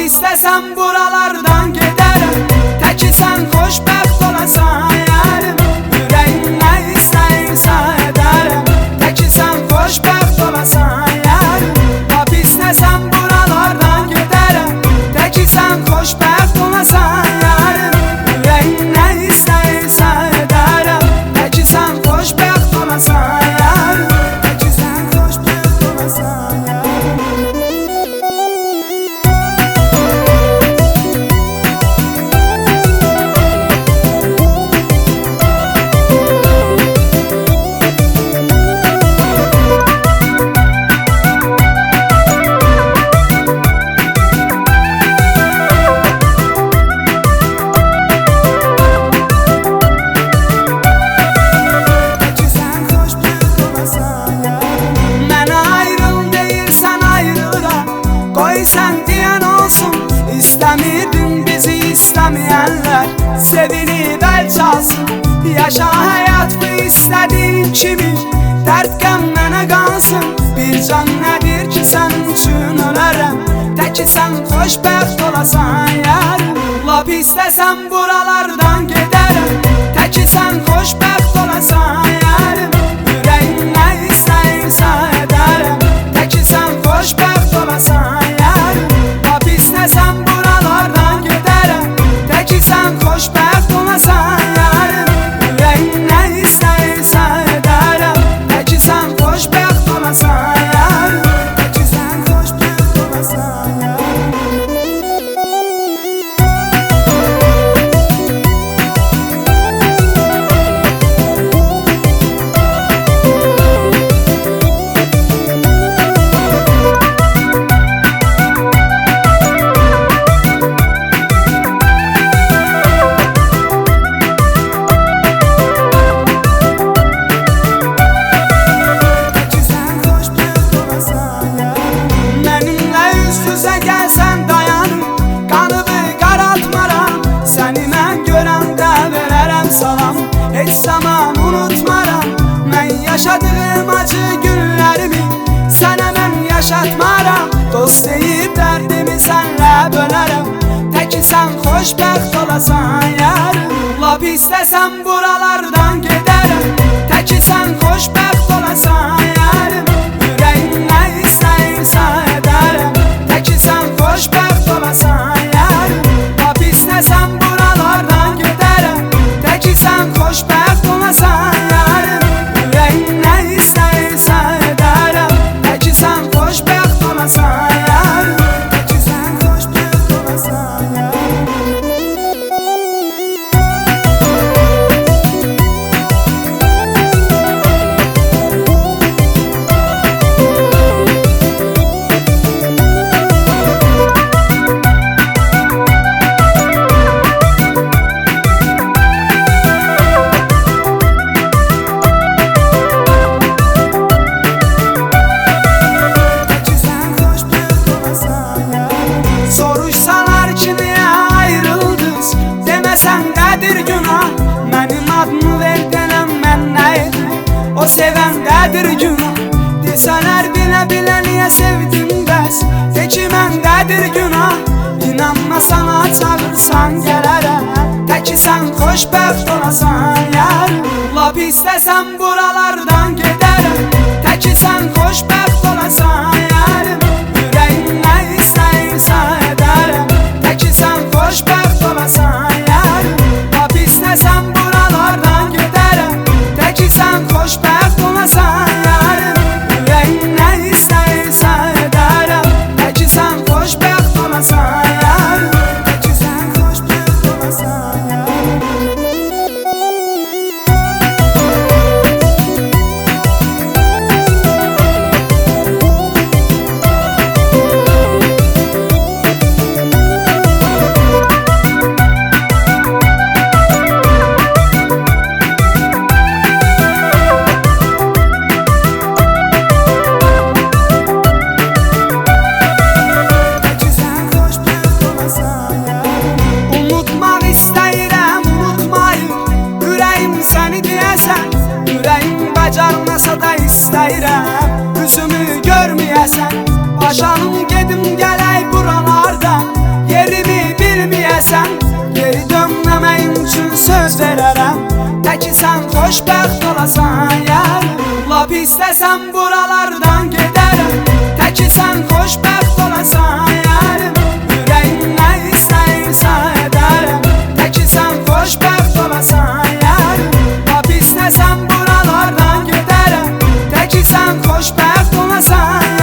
istesem buralardan giderim. Teki sen xoşbəxt olasan yarim. Yüreğim ne isterse ederim. Teki sen xoşbəxt olasan yarim. Lap istesem buralardan giderim. Teki sen xoşbəxt olasan yarim. Yüreğim ne isterse ederim. Teki sen xoşbəxt olasan yarim. Teki sen xoşbəxt olasan yarim. Sen diyen olsun, İstemirdin bizi istemeyenler. Sevinip el çalsın, yaşa hayatı istediğin kimi. Dert mənə qalsın, bir can nədir ki sənin üçün ölərəm. Teki sen xoşbəxt olasan yarim. Lap istəsəm buralardan gedərəm. Teki sen xoşbəxt olasan yarim. Yüreğim nə istəyirsə edərəm. Teki sen xoşbəxt olasan yarim. Lap istəsəm buralardan gedərəm. Teki sen xoşbəxt olasan yarim. Yüreğim nə istəyirsə edərəm. Teki sen xoşbəxt olasan yarim. Teki sen xoşbəxt olasan yarim. Gəlsən dayanım, qanımı qaraltmaram. Səni mən görəndə verərəm salam. Heç zaman unutmaram. Mən yaşadığım acı günlərimi sənə mən yaşatmaram. Dost deyib dərdimi sənlə bölərəm. Teki sən xoşbəxt olasan yarim. Lap istəsəm buralardan gedərəm. Teki sən xoşbəxt olasan yarim. Yüreğim nə istəyirsə edərəm. Teki sen xoşbəxt olasan yarim. Lap istəsəm buralardan gedərəm. Teki sen xoşbəxt olasan yarim. Yüreğim nə istəyirsə edərəm. Teki sen xoşbəxt olasan yarim. Teki sen xoşbəxt olasan yarim. Soruşsalar ki niye ayrıldınız, demesen nedir günah. Benim adımı ver denəm mən nə edim, o sevəndedir günah. Deseler bile bile niye sevdim bəs, de ki məndedir günah. İnanma sana çağırsan gələrəm. Teki sen xoşbəxt olasan yarim. Lap istəsəm buralardan gedərəm. Teki sen xoşbəxt olasan yarim. Yüreğim nə istəyirsə edərəm. Teki sen xoşbəxt olasan yarim. Lap istəsəm buralardan gedərəm. Teki sen xoşbəxt olasan yarim. Yüreğim nə istəyirsə edərəm. Teki sen xoşbəxt olasan yarim. Teki sen xoşbəxt olasan yarim. Bacarmasa da istəyirəm üzümü görməyəsən. Başanım gedim gələk buralardan. üçün söz verərəm, təki sən xoşbəxt olasan yarim. Lap istəsəm buralardan gedərəm, təki sən xoşbəxt olasan yarim. Ürəyim nə istəyirsə edərəm, təki sən xoşbəxt olasan yarim. Lap istəsəm buralardan gedərəm, təki sən xoşbəxt olasan yarim.